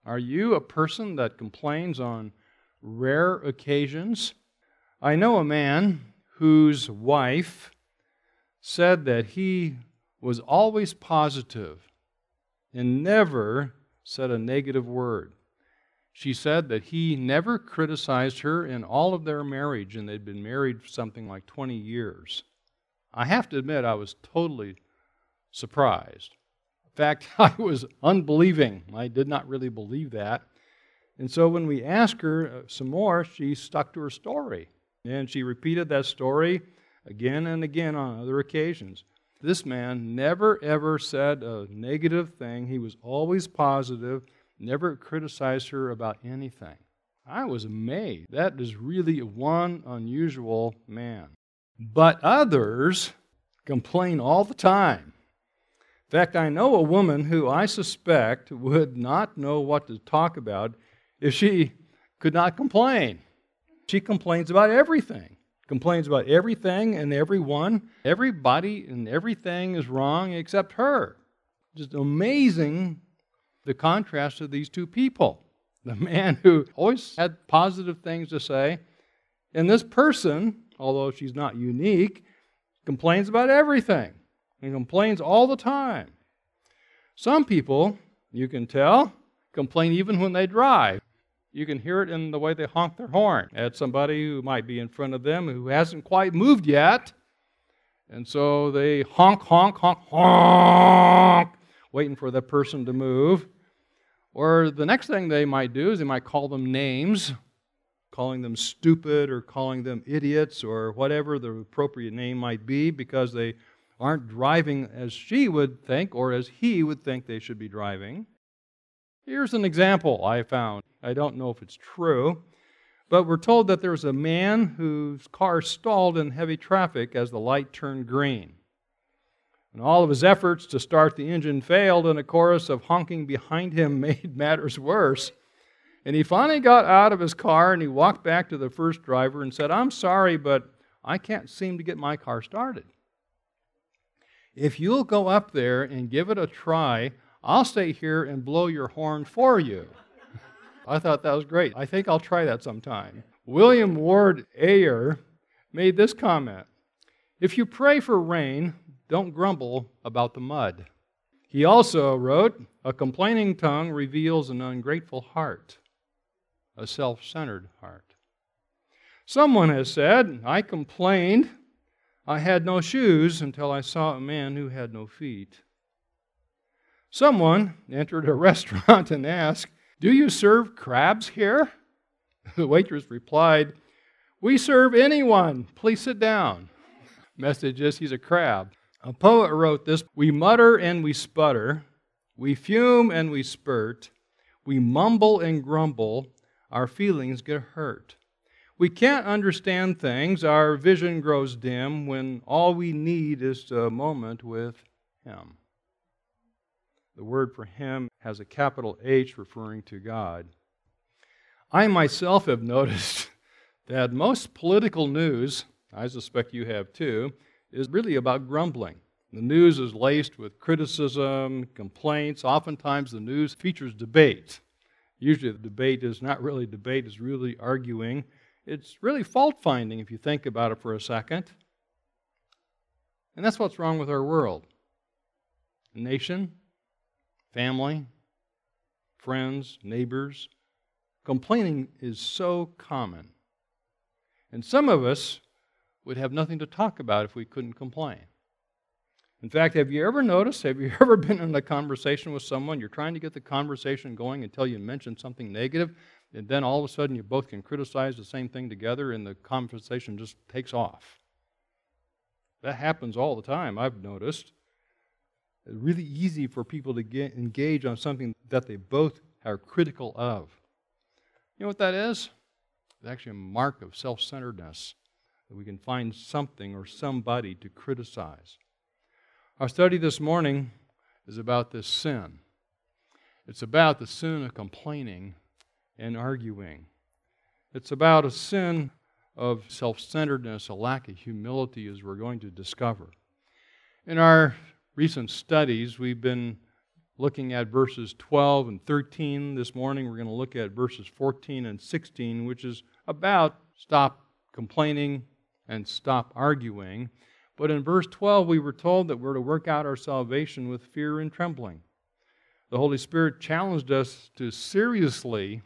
Are you a person that complains on rare occasions? I know a man whose wife said that he was always positive and never said a negative word. She said that he never criticized her in all of their marriage, and they'd been married for something like 20 years. I have to admit, I was totally surprised. In fact, I was unbelieving. I did not really believe that. And so when we asked her some more, she stuck to her story. And she repeated that story again and again on other occasions. This man never, ever said a negative thing. He was always positive, never criticized her about anything. I was amazed. That is really one unusual man. But others complain all the time. In fact, I know a woman who I suspect would not know what to talk about if she could not complain. She complains about everything. Complains about everything and everyone. Everybody and everything is wrong except her. Just amazing the contrast of these two people. The man who always had positive things to say, and this person, although she's not unique, complains about everything and complains all the time. Some people, you can tell, complain even when they drive. You can hear it in the way they honk their horn at somebody who might be in front of them who hasn't quite moved yet. And so they honk, honk, honk, honk, waiting for that person to move. Or the next thing they might do is they might call them names, calling them stupid or calling them idiots or whatever the appropriate name might be because they aren't driving as she would think or as he would think they should be driving. Here's an example I found. I don't know if it's true, but we're told that there was a man whose car stalled in heavy traffic as the light turned green. And all of his efforts to start the engine failed, and a chorus of honking behind him made matters worse. And he finally got out of his car and he walked back to the first driver and said, "I'm sorry, but I can't seem to get my car started. If you'll go up there and give it a try, I'll stay here and blow your horn for you." I thought that was great. I think I'll try that sometime. William Ward Ayer made this comment: "If you pray for rain, don't grumble about the mud." He also wrote, "A complaining tongue reveals an ungrateful heart, a self-centered heart." Someone has said, "I complained I had no shoes until I saw a man who had no feet." Someone entered a restaurant and asked, "Do you serve crabs here?" The waitress replied, "We serve anyone. Please sit down." Message is, he's a crab. A poet wrote this: "We mutter and we sputter, we fume and we spurt, we mumble and grumble, our feelings get hurt. We can't understand things, our vision grows dim, when all we need is a moment with Him." The word for Him has a capital H referring to God. I myself have noticed that most political news, I suspect you have too, is really about grumbling. The news is laced with criticism, complaints. Oftentimes the news features debate. Usually the debate is not really debate, it's really arguing. It's really fault-finding if you think about it for a second. And that's what's wrong with our world. The nation, family, friends, neighbors. Complaining is so common. And some of us would have nothing to talk about if we couldn't complain. In fact, have you ever noticed, have you ever been in a conversation with someone, you're trying to get the conversation going until you mention something negative, and then all of a sudden you both can criticize the same thing together and the conversation just takes off? That happens all the time, I've noticed. It's really easy for people to engage on something that they both are critical of. You know what that is? It's actually a mark of self-centeredness, that we can find something or somebody to criticize. Our study this morning is about this sin. It's about the sin of complaining and arguing. It's about a sin of self-centeredness, a lack of humility, as we're going to discover. In our recent studies, we've been looking at verses 12 and 13. This morning we're going to look at verses 14 and 16, which is about stop complaining and stop arguing. But in verse 12 we were told that we're to work out our salvation with fear and trembling. The Holy Spirit challenged us to seriously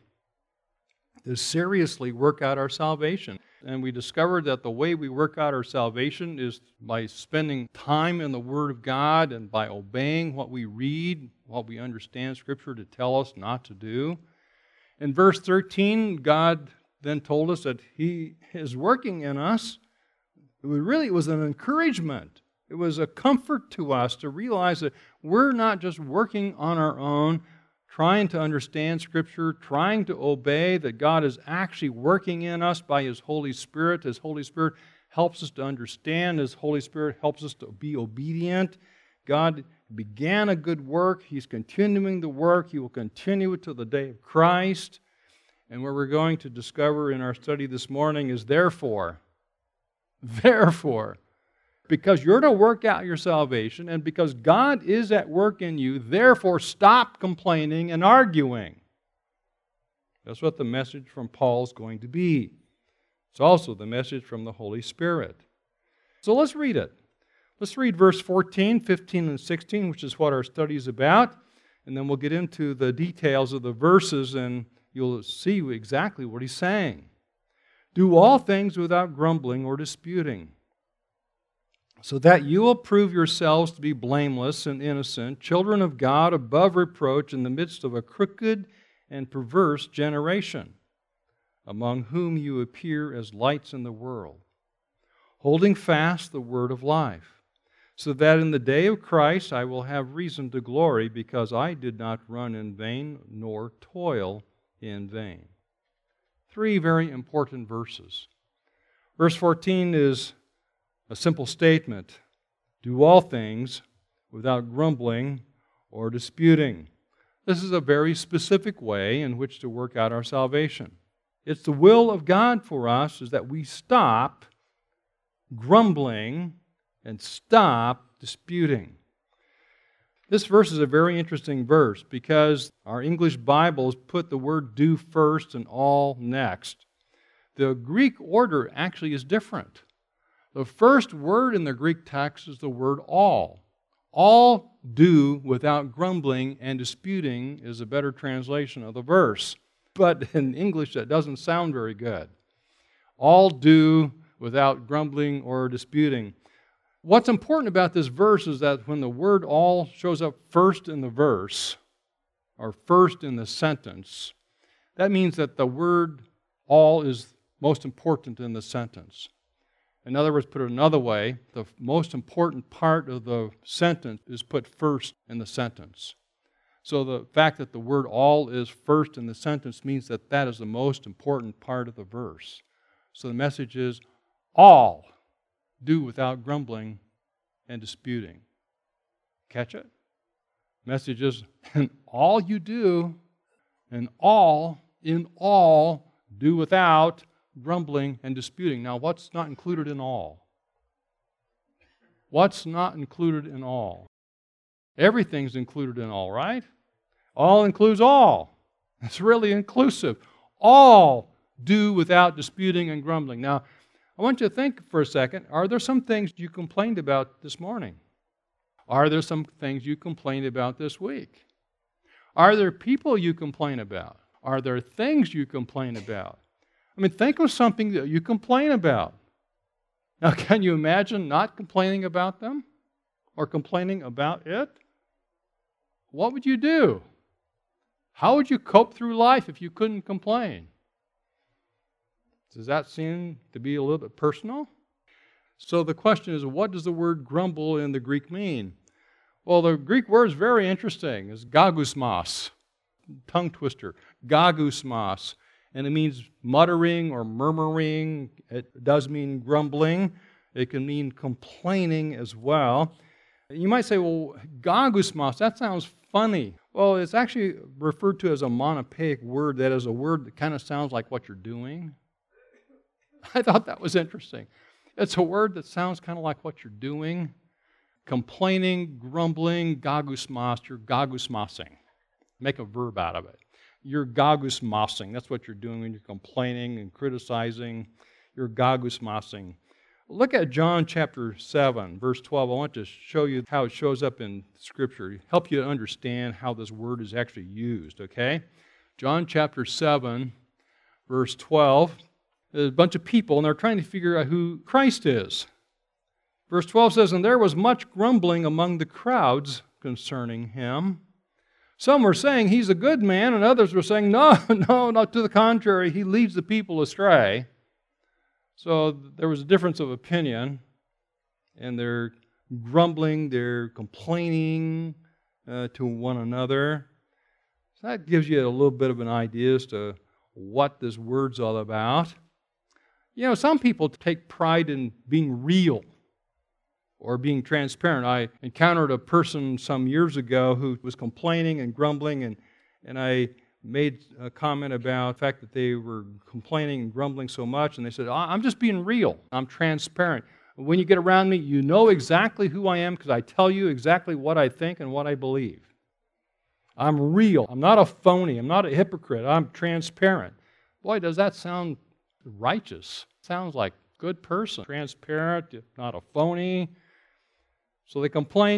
work out our salvation. And we discovered that the way we work out our salvation is by spending time in the Word of God and by obeying what we read, what we understand Scripture to tell us not to do. In verse 13, God then told us that He is working in us. It was an encouragement. It was a comfort to us to realize that we're not just working on our own, trying to understand Scripture, trying to obey, that God is actually working in us by His Holy Spirit. His Holy Spirit helps us to understand. His Holy Spirit helps us to be obedient. God began a good work. He's continuing the work. He will continue it till the day of Christ. And what we're going to discover in our study this morning is therefore, because you're to work out your salvation, and because God is at work in you, therefore stop complaining and arguing. That's what the message from Paul is going to be. It's also the message from the Holy Spirit. So let's read it. Let's read verse 14, 15, and 16, which is what our study is about, and then we'll get into the details of the verses, and you'll see exactly what he's saying. Do all things without grumbling or disputing, so that you will prove yourselves to be blameless and innocent, children of God above reproach in the midst of a crooked and perverse generation, among whom you appear as lights in the world, holding fast the word of life, so that in the day of Christ I will have reason to glory, because I did not run in vain nor toil in vain. 3 very important verses. Verse 14 is a simple statement: do all things without grumbling or disputing. This is a very specific way in which to work out our salvation. It's the will of God for us is that we stop grumbling and stop disputing. This verse is a very interesting verse because our English Bibles put the word do first and all next. The Greek order actually is different. The first word in the Greek text is the word all. All do without grumbling and disputing is a better translation of the verse. But in English, that doesn't sound very good. All do without grumbling or disputing. What's important about this verse is that when the word all shows up first in the verse, or first in the sentence, that means that the word all is most important in the sentence. In other words, put it another way, the most important part of the sentence is put first in the sentence. So the fact that the word all is first in the sentence means that that is the most important part of the verse. So the message is, all do without grumbling and disputing. Catch it? Message is, in all you do, in all, do without grumbling and disputing. Now, what's not included in all? What's not included in all? Everything's included in all, right? All includes all. It's really inclusive. All do without disputing and grumbling. Now, I want you to think for a second, are there some things you complained about this morning? Are there some things you complained about this week? Are there people you complain about? Are there things you complain about? I mean, think of something that you complain about. Now, can you imagine not complaining about them or complaining about it? What would you do? How would you cope through life if you couldn't complain? Does that seem to be a little bit personal? So the question is, what does the word grumble in the Greek mean? Well, the Greek word is very interesting. It's gagusmos, tongue twister, gagusmos. And it means muttering or murmuring. It does mean grumbling. It can mean complaining as well. You might say, well, gagusmos, that sounds funny. Well, it's actually referred to as a monopoeic word. That is a word that kind of sounds like what you're doing. I thought that was interesting. It's a word that sounds kind of like what you're doing. complaining, grumbling, gagusmas, you're gagusmasing. Make a verb out of it. You're gagusmasing. That's what you're doing when you're complaining and criticizing. You're gagusmasing. Look at John chapter 7, verse 12. I want to show you how it shows up in Scripture, help you to understand how this word is actually used, okay? John chapter 7, verse 12. There's a bunch of people, and they're trying to figure out who Christ is. Verse 12 says, "And there was much grumbling among the crowds concerning him. Some were saying he's a good man, and others were saying, no, not to the contrary, he leads the people astray." So there was a difference of opinion, and they're grumbling, they're complaining to one another. So that gives you a little bit of an idea as to what this word's all about. You know, some people take pride in being real or being transparent. I encountered a person some years ago who was complaining and grumbling, and I made a comment about the fact that they were complaining and grumbling so much, and they said, "I'm just being real. I'm transparent. When you get around me, you know exactly who I am because I tell you exactly what I think and what I believe. I'm real. I'm not a phony. I'm not a hypocrite. I'm transparent." Boy, does that sound righteous. Sounds like a good person. Transparent, not a phony. So they complain.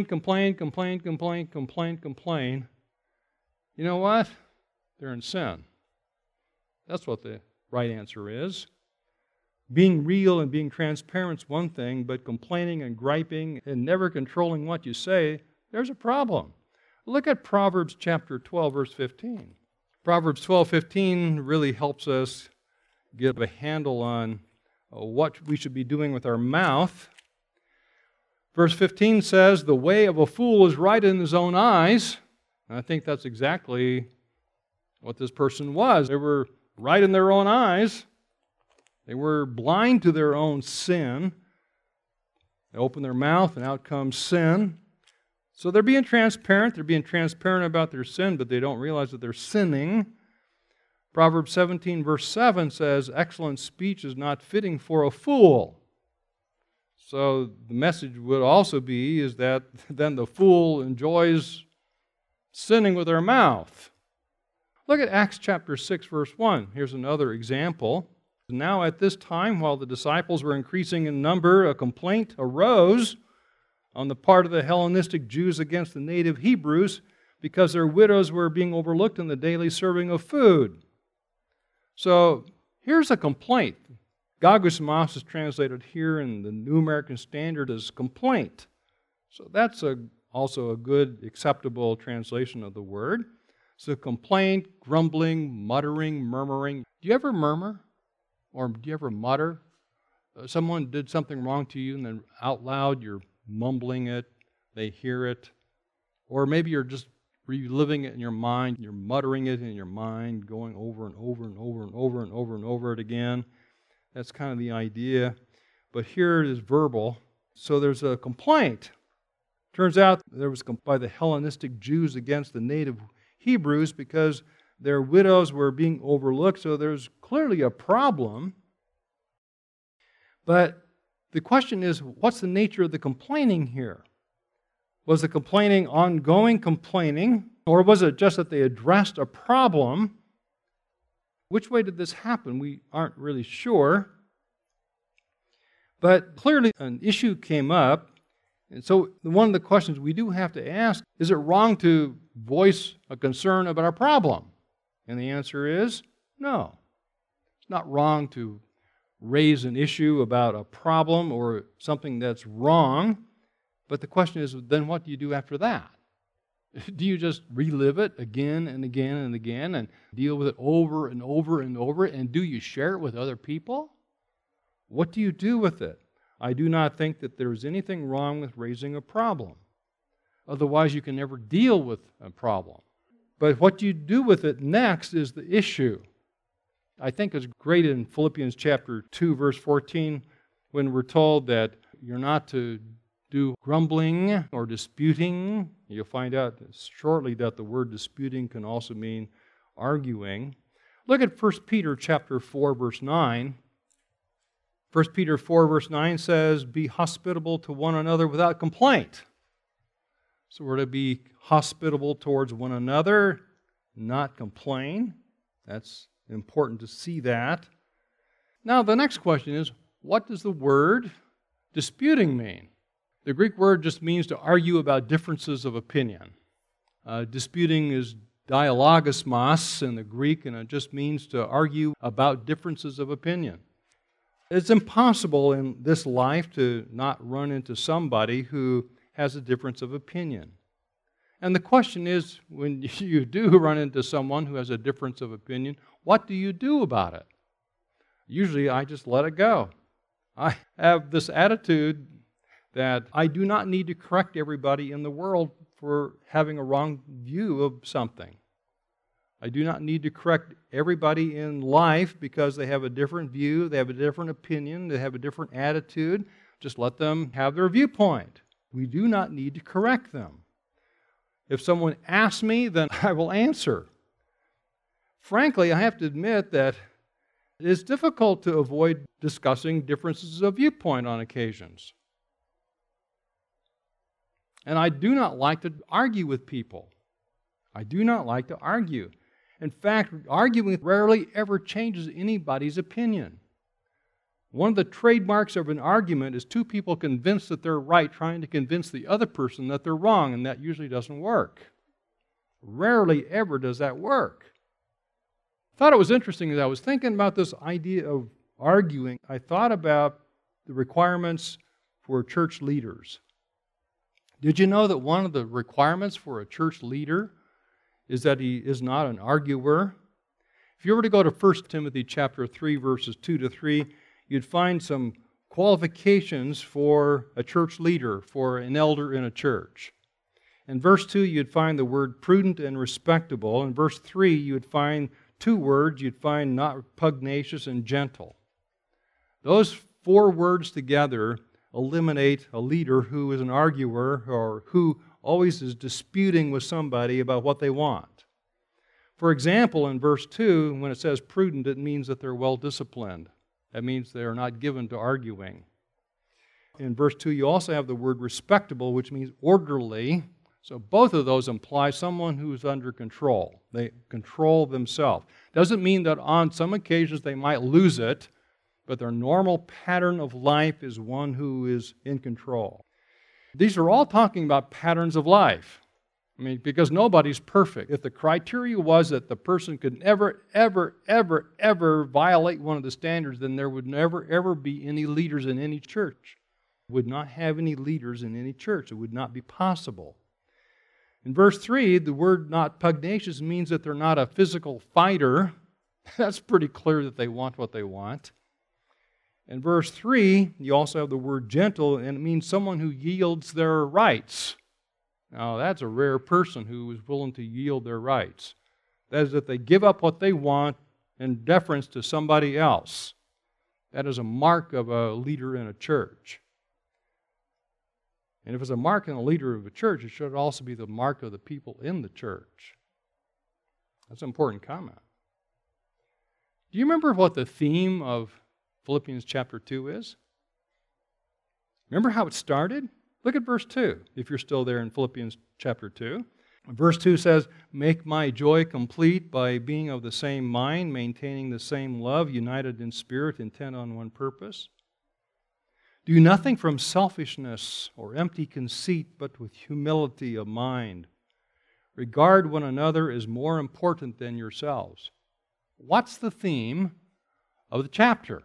You know what? They're in sin. That's what the right answer is. Being real and being transparent is one thing, but complaining and griping and never controlling what you say, there's a problem. Look at Proverbs chapter 12, verse 15. Proverbs 12:15 really helps us get a handle on what we should be doing with our mouth. Verse 15 says, "The way of a fool is right in his own eyes." And I think that's exactly what this person was. They were right in their own eyes. They were blind to their own sin. They open their mouth and out comes sin. So they're being transparent. They're being transparent about their sin, but they don't realize that they're sinning. Proverbs 17, verse 7 says, "Excellent speech is not fitting for a fool." So the message would also be is that then the fool enjoys sinning with their mouth. Look at Acts chapter 6, verse 1. Here's another example. "Now at this time, while the disciples were increasing in number, a complaint arose on the part of the Hellenistic Jews against the native Hebrews because their widows were being overlooked in the daily serving of food." So here's a complaint. Gagusmas is translated here in the New American Standard as complaint. So that's also a good, acceptable translation of the word. So complaint, grumbling, muttering, murmuring. Do you ever murmur? Or do you ever mutter? Someone did something wrong to you and then out loud you're mumbling it, they hear it. Or maybe you're just reliving it in your mind, you're muttering it in your mind, going over and over and over and over and over and over it again. That's kind of the idea. But here it is verbal. So there's a complaint. Turns out there was by the Hellenistic Jews against the native Hebrews because their widows were being overlooked, so there's clearly a problem. But the question is, what's the nature of the complaining here? Was the complaining ongoing complaining, or was it just that they addressed a problem? Which way did this happen? We aren't really sure. But clearly an issue came up. And so one of the questions we do have to ask, is it wrong to voice a concern about a problem? And the answer is no. It's not wrong to raise an issue about a problem or something that's wrong. But the question is, then what do you do after that? Do you just relive it again and again and again and deal with it over and over and over? And do you share it with other people? What do you do with it? I do not think that there is anything wrong with raising a problem. Otherwise, you can never deal with a problem. But what you do with it next is the issue. I think it's great in Philippians chapter 2, verse 14, when we're told that you're not to do grumbling or disputing. You'll find out shortly that the word disputing can also mean arguing. Look at 1 Peter chapter 4, verse 9. 1 Peter 4, verse 9 says, "Be hospitable to one another without complaint." So we're to be hospitable towards one another, not complain. That's important to see that. Now the next question is, what does the word disputing mean? The Greek word just means to argue about differences of opinion. Disputing is dialogismos in the Greek, and it just means to argue about differences of opinion. It's impossible in this life to not run into somebody who has a difference of opinion. And the question is, when you do run into someone who has a difference of opinion, what do you do about it? Usually I just let it go. I have this attitude that I do not need to correct everybody in the world for having a wrong view of something. I do not need to correct everybody in life because they have a different view, they have a different opinion, they have a different attitude. Just let them have their viewpoint. We do not need to correct them. If someone asks me, then I will answer. Frankly, I have to admit that it is difficult to avoid discussing differences of viewpoint on occasions. And I do not like to argue with people. I do not like to argue. In fact, arguing rarely ever changes anybody's opinion. One of the trademarks of an argument is two people convinced that they're right, trying to convince the other person that they're wrong, and that usually doesn't work. Rarely ever does that work. I thought it was interesting as I was thinking about this idea of arguing. I thought about the requirements for church leaders. Did you know that one of the requirements for a church leader is that he is not an arguer? If you were to go to 1 Timothy chapter 3, verses 2 to 3, you'd find some qualifications for a church leader, for an elder in a church. In verse 2, you'd find the word prudent and respectable. In verse 3, you'd find two words. You'd find not pugnacious and gentle. Those four words together eliminate a leader who is an arguer or who always is disputing with somebody about what they want. For example, in verse 2, when it says prudent, it means that they're well-disciplined. That means they are not given to arguing. In verse 2, you also have the word respectable, which means orderly. So both of those imply someone who is under control. They control themselves. Doesn't mean that on some occasions they might lose it, but their normal pattern of life is one who is in control. These are all talking about patterns of life. I mean, because nobody's perfect. If the criteria was that the person could never, ever violate one of the standards, then there would never, ever be any leaders in any church. Would not have any leaders in any church. It would not be possible. In verse 3, the word not pugnacious means that they're not a physical fighter. That's pretty clear that they want what they want. In verse 3, you also have the word gentle, and it means someone who yields their rights. Now, that's a rare person who is willing to yield their rights. That is, that they give up what they want in deference to somebody else. That is a mark of a leader in a church. And if it's a mark in a leader of a church, it should also be the mark of the people in the church. That's an important comment. Do you remember what the theme of Philippians chapter 2 is? Remember how it started? Look at verse 2, if you're still there in Philippians chapter 2. Verse 2 says, "Make my joy complete by being of the same mind, maintaining the same love, united in spirit, intent on one purpose. Do nothing from selfishness or empty conceit, but with humility of mind. Regard one another as more important than yourselves." What's the theme of the chapter?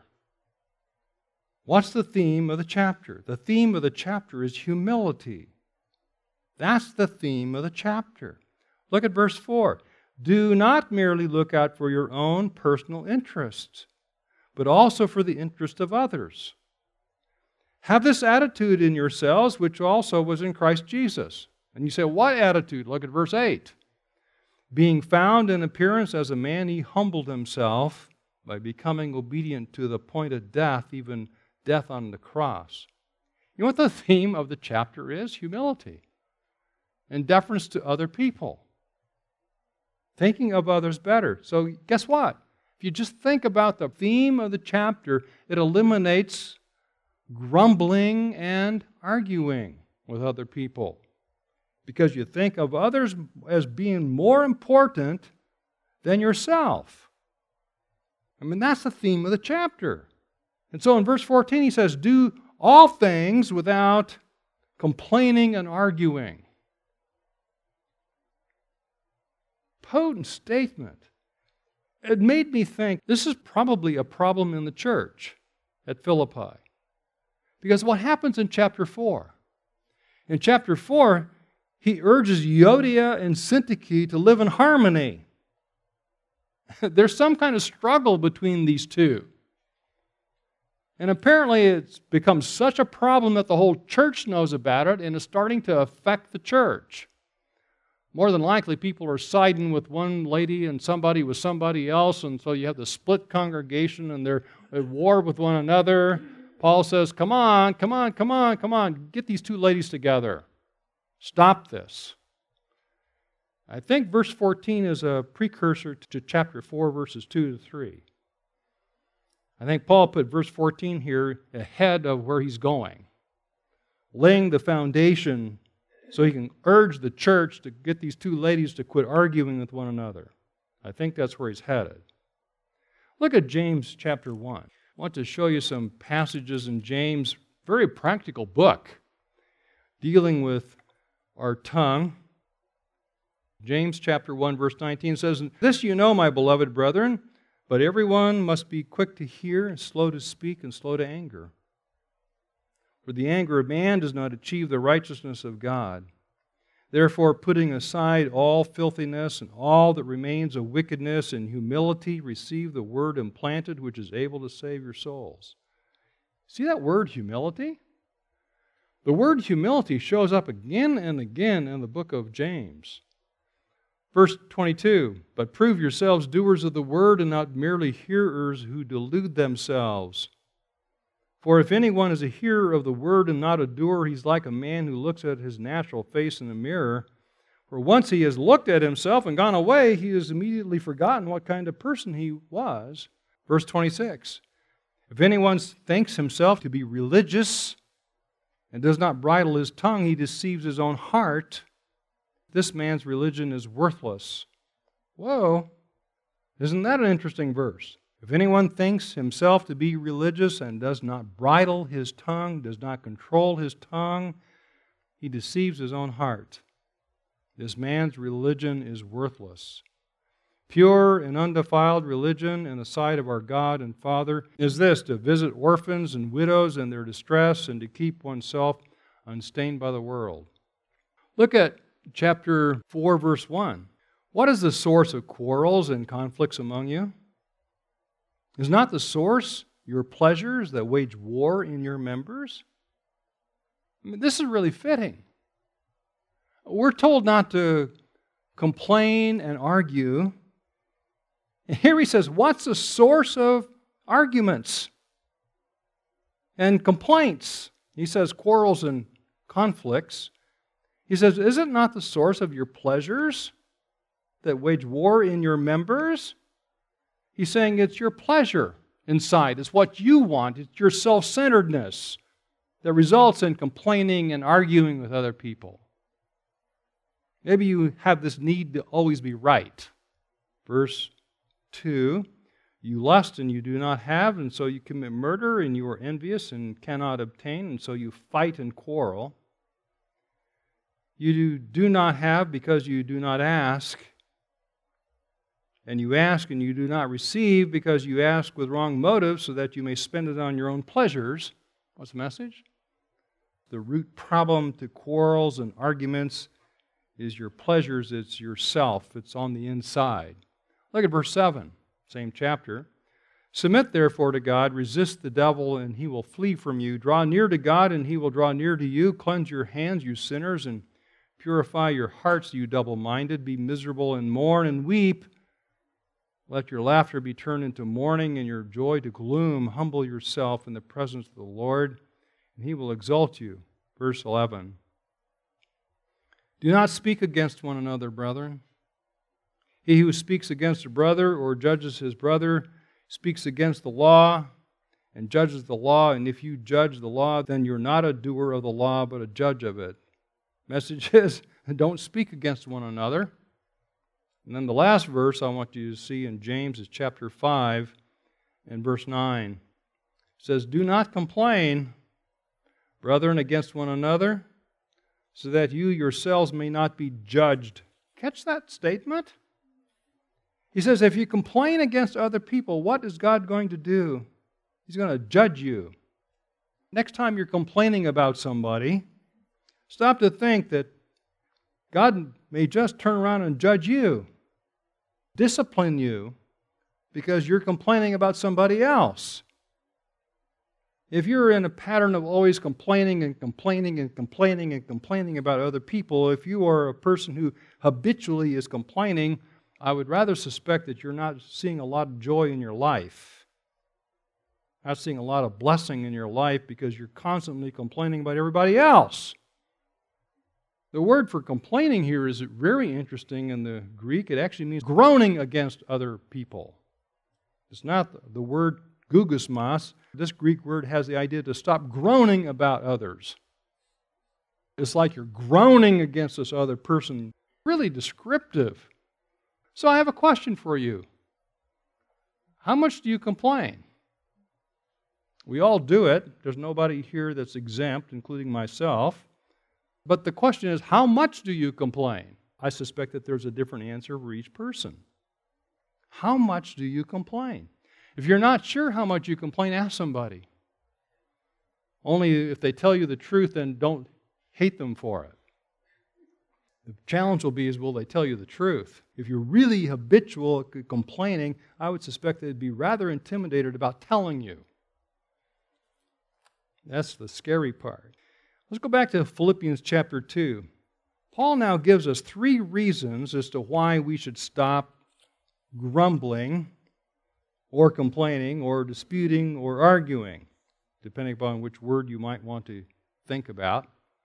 What's the theme of the chapter? The theme of the chapter is humility. That's the theme of the chapter. Look at verse 4. "Do not merely look out for your own personal interests, but also for the interest of others. Have this attitude in yourselves, which also was in Christ Jesus." And you say, what attitude? Look at verse 8. "Being found in appearance as a man, he humbled himself by becoming obedient to the point of death, even death on the cross." You know what the theme of the chapter is? Humility and deference to other people. Thinking of others better. So guess what? If you just think about the theme of the chapter, it eliminates grumbling and arguing with other people. because you think of others as being more important than yourself. I mean, that's the theme of the chapter. And so in verse 14 he says, do all things without complaining and arguing. Potent statement. It made me think this is probably a problem in the church at Philippi. Because what happens in chapter 4? In chapter 4, he urges Euodia and Syntyche to live in harmony. There's some kind of struggle between these two. And apparently it's become such a problem that the whole church knows about it and is starting to affect the church. More than likely, people are siding with one lady and somebody with somebody else, and so you have the split congregation and they're at war with one another. Paul says, come on, get these two ladies together. Stop this. I think verse 14 is a precursor to chapter 4, verses 2 to 3. I think Paul put verse 14 here ahead of where he's going, laying the foundation so he can urge the church to get these two ladies to quit arguing with one another. I think that's where he's headed. Look at James chapter 1. I want to show you some passages in James, very practical book, dealing with our tongue. James chapter 1, verse 19 says, "This you know, my beloved brethren, but everyone must be quick to hear and slow to speak and slow to anger. For the anger of man does not achieve the righteousness of God. Therefore, putting aside all filthiness and all that remains of wickedness and humility, receive the word implanted, which is able to save your souls." See that word, humility? The word humility shows up again and again in the book of James. Verse 22, "But prove yourselves doers of the word and not merely hearers who delude themselves. For if anyone is a hearer of the word and not a doer, he's like a man who looks at his natural face in a mirror. For once he has looked at himself and gone away, he has immediately forgotten what kind of person he was." Verse 26, "If anyone thinks himself to be religious and does not bridle his tongue, he deceives his own heart. This man's religion is worthless." Whoa! Isn't that an interesting verse? If anyone thinks himself to be religious and does not bridle his tongue, does not control his tongue, he deceives his own heart. This man's religion is worthless. Pure and undefiled religion in the sight of our God and Father is this: to visit orphans and widows in their distress and to keep oneself unstained by the world. Look at chapter 4, verse 1. "What is the source of quarrels and conflicts among you? Is not the source your pleasures that wage war in your members?" I mean, this is really fitting. We're told not to complain and argue. And here he says, what's the source of arguments and complaints? He says quarrels and conflicts. He says, is it not the source of your pleasures that wage war in your members? He's saying it's your pleasure inside. It's what you want. It's your self-centeredness that results in complaining and arguing with other people. Maybe you have this need to always be right. Verse 2, "You lust and you do not have, and so you commit murder, and you are envious and cannot obtain, and so you fight and quarrel. You do not have because you do not ask. And you ask and you do not receive because you ask with wrong motives so that you may spend it on your own pleasures." What's the message? The root problem to quarrels and arguments is your pleasures. It's yourself. It's on the inside. Look at verse 7, same chapter. "Submit therefore to God, resist the devil, and he will flee from you. Draw near to God, and he will draw near to you. Cleanse your hands, you sinners, and purify your hearts, you double-minded. Be miserable and mourn and weep. Let your laughter be turned into mourning and your joy to gloom. Humble yourself in the presence of the Lord, and he will exalt you." Verse 11. "Do not speak against one another, brethren. He who speaks against a brother or judges his brother speaks against the law and judges the law. And if you judge the law, then you're not a doer of the law, but a judge of it." Message is, don't speak against one another. And then the last verse I want you to see in James is chapter 5 and verse 9. It says, do not complain, brethren, against one another, so that you yourselves may not be judged. Catch that statement? He says, if you complain against other people, what is God going to do? He's going to judge you. Next time you're complaining about somebody, stop to think that God may just turn around and judge you, discipline you, because you're complaining about somebody else. If you're in a pattern of always complaining and complaining and complaining and complaining about other people, if you are a person who habitually is complaining, I would rather suspect that you're not seeing a lot of joy in your life. Not seeing a lot of blessing in your life because you're constantly complaining about everybody else. The word for complaining here is very interesting in the Greek. It actually means groaning against other people. It's not the word gugusmas. This Greek word has the idea to stop groaning about others. It's like you're groaning against this other person. Really descriptive. So I have a question for you. How much do you complain? We all do it. There's nobody here that's exempt, including myself. But the question is, how much do you complain? I suspect that there's a different answer for each person. How much do you complain? If you're not sure how much you complain, ask somebody. Only if they tell you the truth, then don't hate them for it. The challenge will be is, will they tell you the truth? If you're really habitual at complaining, I would suspect they'd be rather intimidated about telling you. That's the scary part. Let's go back to Philippians chapter 2. Paul now gives us 3 reasons as to why we should stop grumbling or complaining or disputing or arguing, depending upon which word you might want to think about.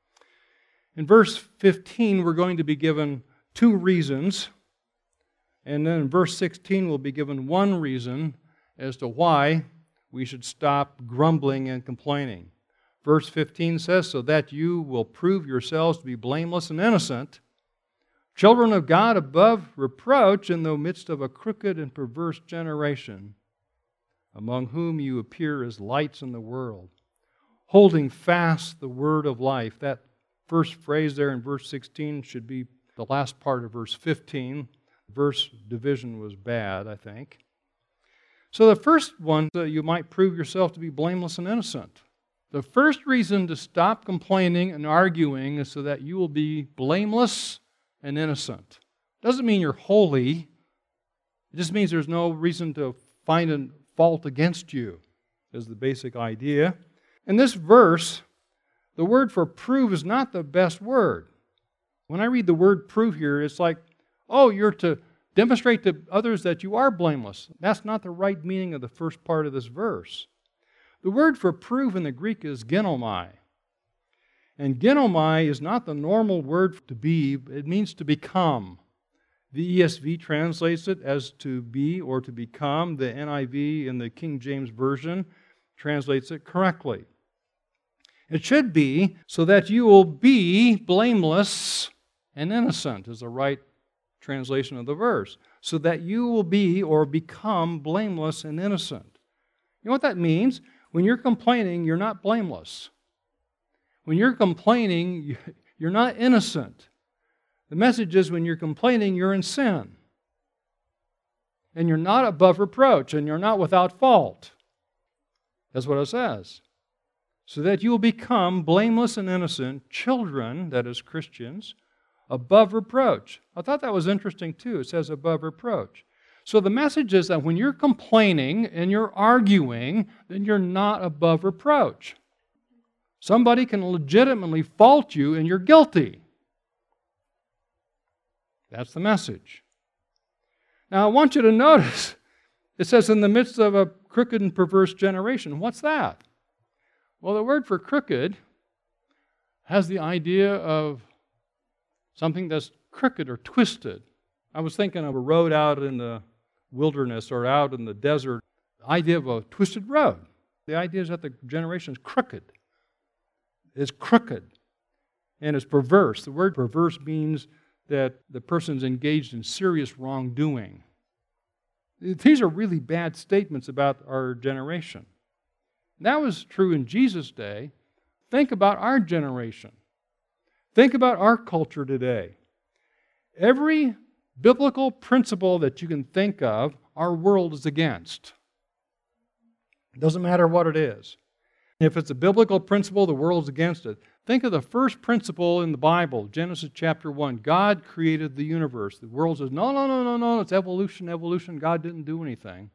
In verse 15, we're going to be given 2 reasons, and then in verse 16, we'll be given 1 reason as to why we should stop grumbling and complaining. Verse 15 says, so that you will prove yourselves to be blameless and innocent, children of God above reproach in the midst of a crooked and perverse generation, among whom you appear as lights in the world, holding fast the word of life. That first phrase there in verse 16 should be the last part of verse 15. Verse division was bad, I think. So the first one, you might prove yourself to be blameless and innocent. The first reason to stop complaining and arguing is so that you will be blameless and innocent. Doesn't mean you're holy. It just means there's no reason to find a fault against you, is the basic idea. In this verse, the word for prove is not the best word. When I read the word prove here, it's like, oh, you're to demonstrate to others that you are blameless. That's not the right meaning of the first part of this verse. The word for prove in the Greek is ginomai. And ginomai is not the normal word to be, it means to become. The ESV translates it as to be or to become. The NIV in the King James Version translates it correctly. It should be so that you will be blameless and innocent is the right translation of the verse. So that you will be or become blameless and innocent. You know what that means? When you're complaining, you're not blameless. When you're complaining, you're not innocent. The message is when you're complaining, you're in sin. And you're not above reproach, and you're not without fault. That's what it says. So that you will become blameless and innocent children, that is Christians, above reproach. I thought that was interesting too. It says above reproach. So the message is that when you're complaining and you're arguing, then you're not above reproach. Somebody can legitimately fault you and you're guilty. That's the message. Now I want you to notice, it says in the midst of a crooked and perverse generation. What's that? Well, the word for crooked has the idea of something that's crooked or twisted. I was thinking of a road out in the wilderness or out in the desert, the idea of a twisted road. The idea is that the generation is crooked. It's crooked. and it's perverse. The word perverse means that the person's engaged in serious wrongdoing. These are really bad statements about our generation. That was true in Jesus' day. Think about our generation. Think about our culture today. Every biblical principle that you can think of, our world is against. It doesn't matter what it is. If it's a biblical principle, the world's against it. Think of the first principle in the Bible, Genesis chapter 1. God created the universe. The world says, no, it's evolution. God didn't do anything.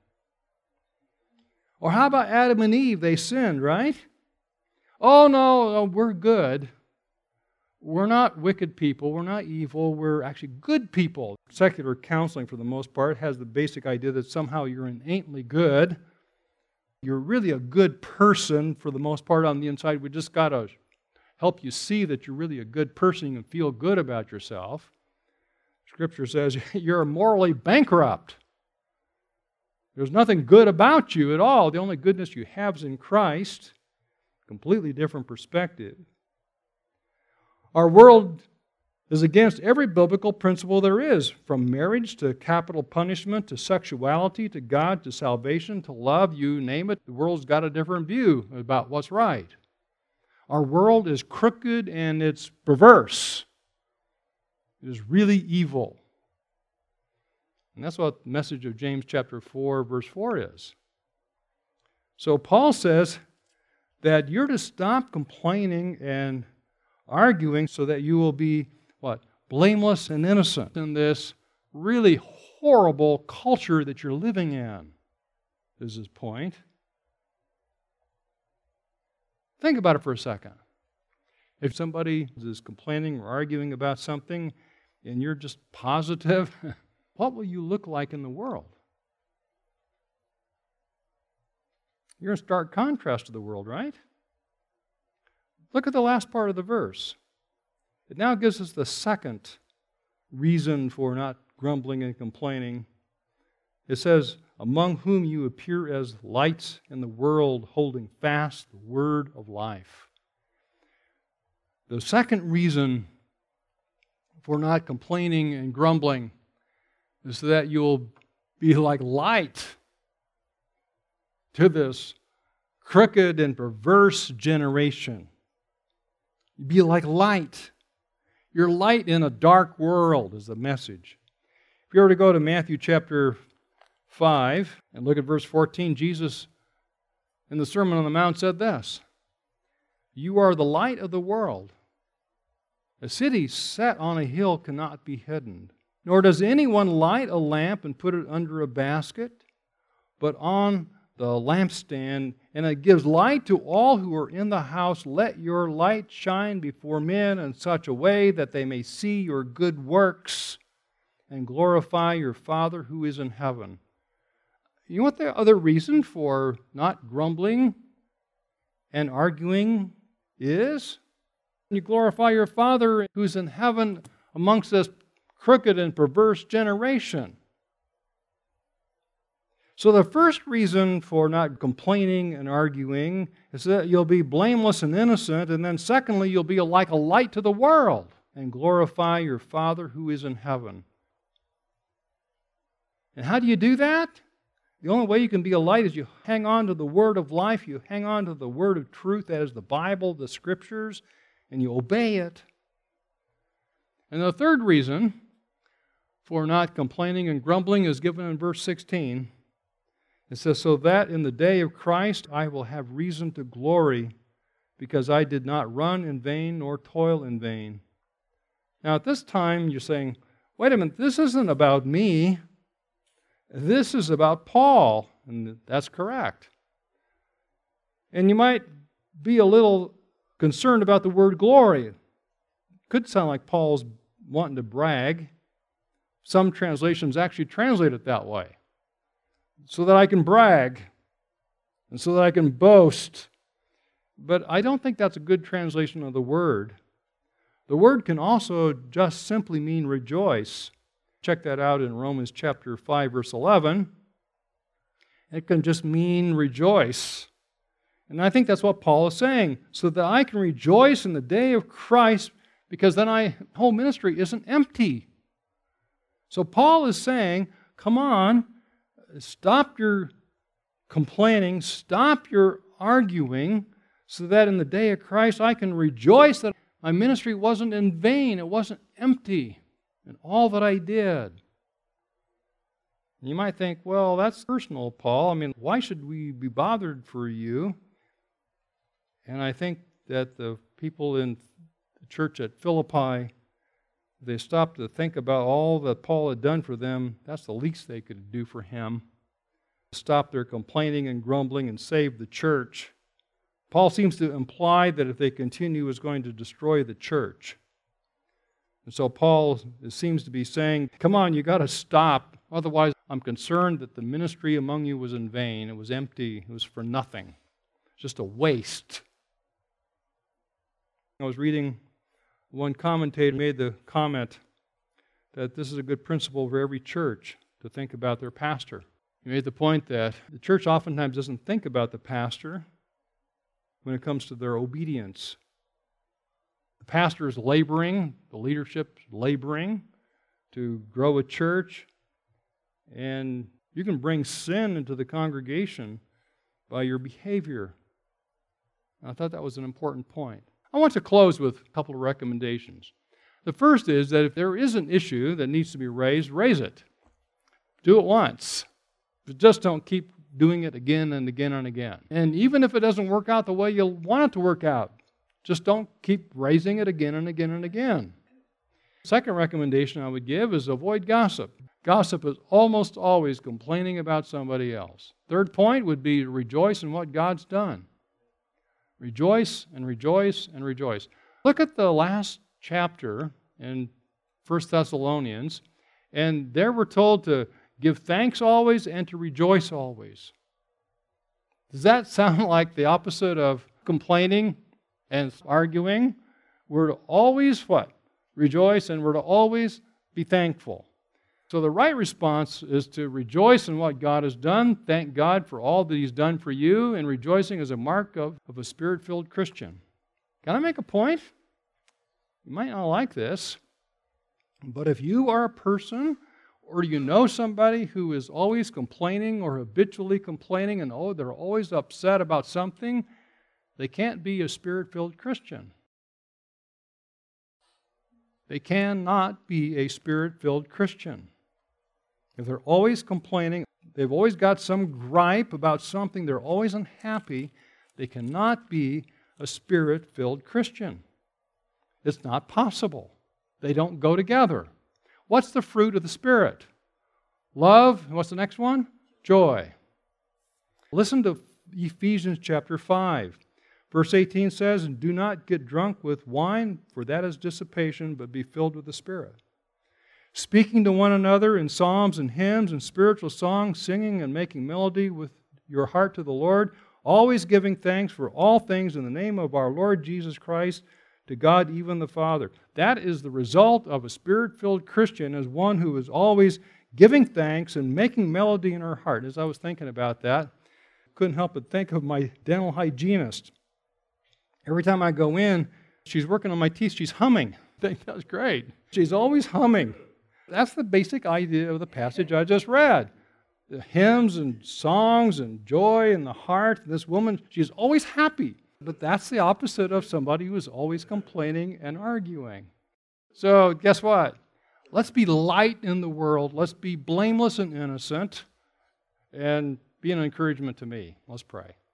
Or how about Adam and Eve? They sinned, right? Oh, no, we're good. We're not wicked people. We're not evil. We're actually good people. Secular counseling, for the most part, has the basic idea that somehow you're innately good. You're really a good person for the most part on the inside. We just got to help you see that you're really a good person. You can feel good about yourself. Scripture says you're morally bankrupt. There's nothing good about you at all. The only goodness you have is in Christ. Completely different perspective. Our world is against every biblical principle there is, from marriage to capital punishment to sexuality to God to salvation to love, you name it. The world's got a different view about what's right. Our world is crooked and it's perverse. It is really evil. And that's what the message of James chapter 4, verse 4 is. So Paul says that you're to stop complaining and arguing so that you will be, what? Blameless and innocent in this really horrible culture that you're living in, is his point. Think about it for a second. If somebody is complaining or arguing about something and you're just positive, what will you look like in the world? You're in stark contrast to the world, right? Look at the last part of the verse. It now gives us the second reason for not grumbling and complaining. It says, among whom you appear as lights in the world, holding fast the word of life. The second reason for not complaining and grumbling is so that you'll be like light to this crooked and perverse generation. You be like light. You're light in a dark world is the message. If you were to go to Matthew chapter 5 and look at verse 14, Jesus in the Sermon on the Mount said this, you are the light of the world. A city set on a hill cannot be hidden. Nor does anyone light a lamp and put it under a basket, but on the lampstand, and it gives light to all who are in the house. Let your light shine before men in such a way that they may see your good works and glorify your Father who is in heaven. You know what the other reason for not grumbling and arguing is? You glorify your Father who's in heaven amongst this crooked and perverse generation. So the first reason for not complaining and arguing is that you'll be blameless and innocent, and then secondly, you'll be like a light to the world and glorify your Father who is in heaven. And how do you do that? The only way you can be a light is you hang on to the word of life, you hang on to the word of truth, that is the Bible, the Scriptures, and you obey it. And the third reason for not complaining and grumbling is given in verse 16. It says, so that in the day of Christ I will have reason to glory, because I did not run in vain nor toil in vain. Now at this time you're saying, wait a minute, this isn't about me. This is about Paul. And that's correct. And you might be a little concerned about the word glory. It could sound like Paul's wanting to brag. Some translations actually translate it that way. So that I can brag and so that I can boast. But I don't think that's a good translation of the word. The word can also just simply mean rejoice. Check that out in Romans chapter 5, verse 11. It can just mean rejoice. And I think that's what Paul is saying. So that I can rejoice in the day of Christ because then whole ministry isn't empty. So Paul is saying, come on, stop your complaining, stop your arguing, so that in the day of Christ I can rejoice that my ministry wasn't in vain, it wasn't empty in all that I did. You might think, well, that's personal, Paul. I mean, why should we be bothered for you? And I think that the people in the church at Philippi, they stopped to think about all that Paul had done for them. That's the least they could do for him. Stop their complaining and grumbling and save the church. Paul seems to imply that if they continue, is going to destroy the church. And so Paul seems to be saying, come on, you got to stop. Otherwise, I'm concerned that the ministry among you was in vain. It was empty. It was for nothing. Just a waste. I was reading, one commentator made the comment that this is a good principle for every church to think about their pastor. He made the point that the church oftentimes doesn't think about the pastor when it comes to their obedience. The pastor is laboring, the leadership is laboring to grow a church, and you can bring sin into the congregation by your behavior. I thought that was an important point. I want to close with a couple of recommendations. The first is that if there is an issue that needs to be raised, raise it. Do it once. But just don't keep doing it again and again and again. And even if it doesn't work out the way you want it to work out, just don't keep raising it again and again and again. Second recommendation I would give is avoid gossip. Gossip is almost always complaining about somebody else. Third point would be to rejoice in what God's done. Rejoice and rejoice and rejoice. Look at the last chapter in 1 Thessalonians, and there we're told to give thanks always and to rejoice always. Does that sound like the opposite of complaining and arguing? We're to always what? Rejoice, and we're to always be thankful. So the right response is to rejoice in what God has done, thank God for all that He's done for you, and rejoicing is a mark of a Spirit-filled Christian. Can I make a point? You might not like this, but if you are a person or you know somebody who is always complaining or habitually complaining and they're always upset about something, they can't be a Spirit-filled Christian. They cannot be a Spirit-filled Christian. If they're always complaining, they've always got some gripe about something, they're always unhappy, they cannot be a Spirit-filled Christian. It's not possible. They don't go together. What's the fruit of the Spirit? Love. And what's the next one? Joy. Listen to Ephesians chapter 5. Verse 18 says, "And do not get drunk with wine, for that is dissipation, but be filled with the Spirit. Speaking to one another in psalms and hymns and spiritual songs, singing and making melody with your heart to the Lord, always giving thanks for all things in the name of our Lord Jesus Christ, to God even the Father." That is the result of a Spirit-filled Christian, as one who is always giving thanks and making melody in her heart. As I was thinking about that, couldn't help but think of my dental hygienist. Every time I go in, she's working on my teeth, she's humming. I think that's great. She's always humming. That's the basic idea of the passage I just read. The hymns and songs and joy in the heart. This woman, she's always happy. But that's the opposite of somebody who is always complaining and arguing. So guess what? Let's be light in the world. Let's be blameless and innocent and be an encouragement to me. Let's pray.